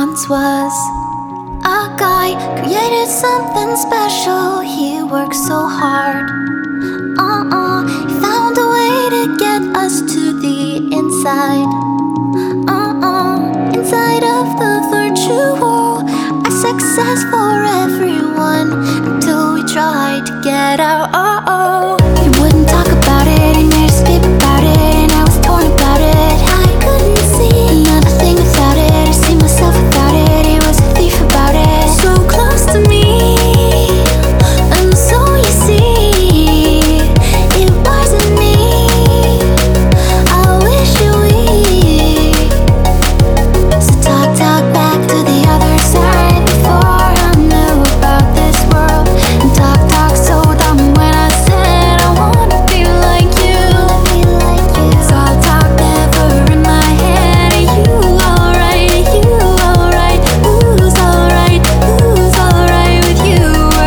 once was a guy, created something special. He worked so hard. He found a way to get us to the inside. Inside of the virtual, a success for everyone until we tried to get out. He wouldn't talk about it, he made us skip about it, and I was torn about it. I couldn't see another thing without it. I see myself without it. He was a thief about it. So close to me, and so you see, it wasn't me. I wish we so talk back to the other side before I knew about this world. And talk so dumb when I said I wanna be like you. It's all talk never in my head. Are you alright? Are you alright? Who's alright? Who's alright with you?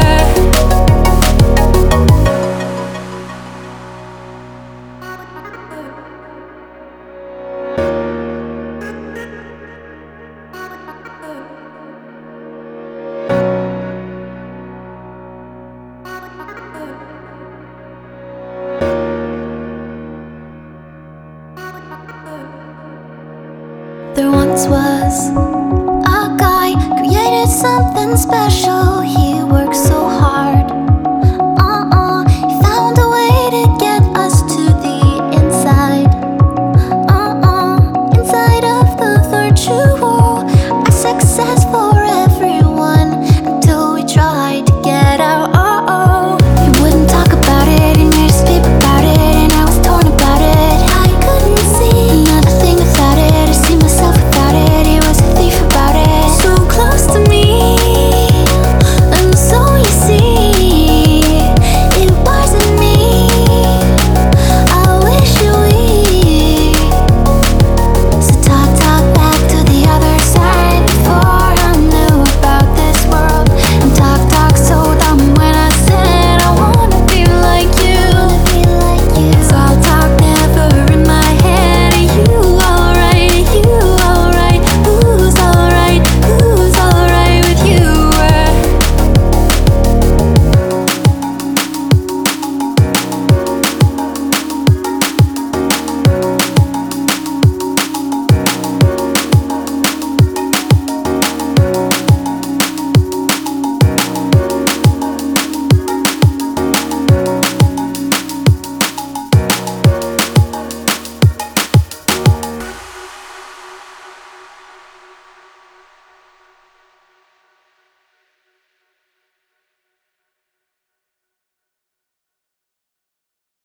There once was a guy, created something special. He worked so